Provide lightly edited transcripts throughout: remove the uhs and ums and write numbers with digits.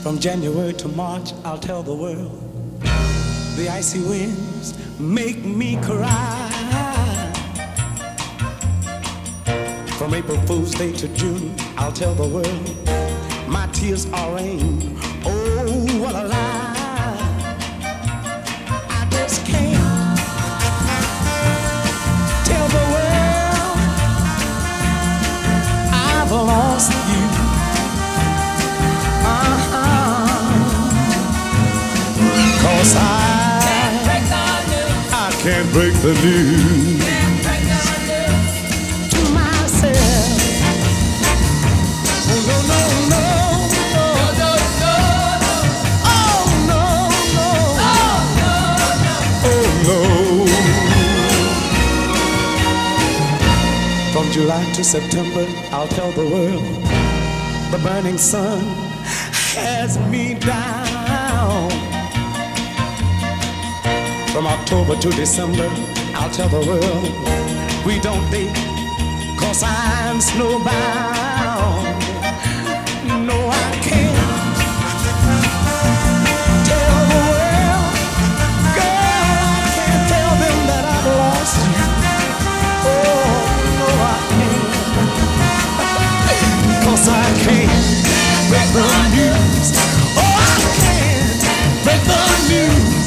From January to March, I'll tell the world. The icy winds make me cry. From April Fool's Day to June, I'll tell the world. My tears are rain. Oh, what a lie. I just can't tell the world I've lost you. Cause I can't break the news to myself. Oh no, no, no, no, no, no, no. Oh no, no, oh no. From July to September, I'll tell the world. The burning sun has me down. From October to December, I'll tell the world. We don't date, cause I'm snowbound. No, I can't tell the world. Girl, I can't tell them that I've lost you. Oh, no, I can't. Cause I can't break the news. Oh, I can't break the news.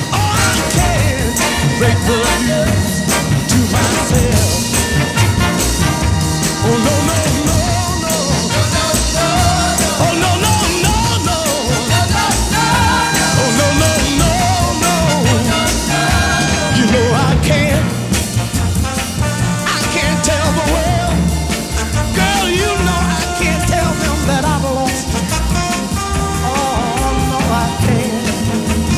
Break the news to myself. Oh no, no, no, no, no, no, no. Oh no, no, no, no, no, no, no. Oh no, no, no, no, no, no. You know I can't tell the world. Girl, you know I can't tell them that I've lost. Oh no, I can't.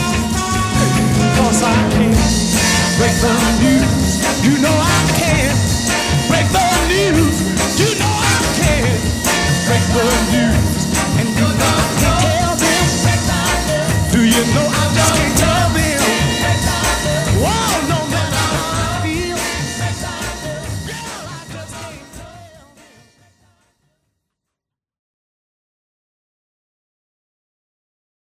Cause I can't break the news. You know I can't.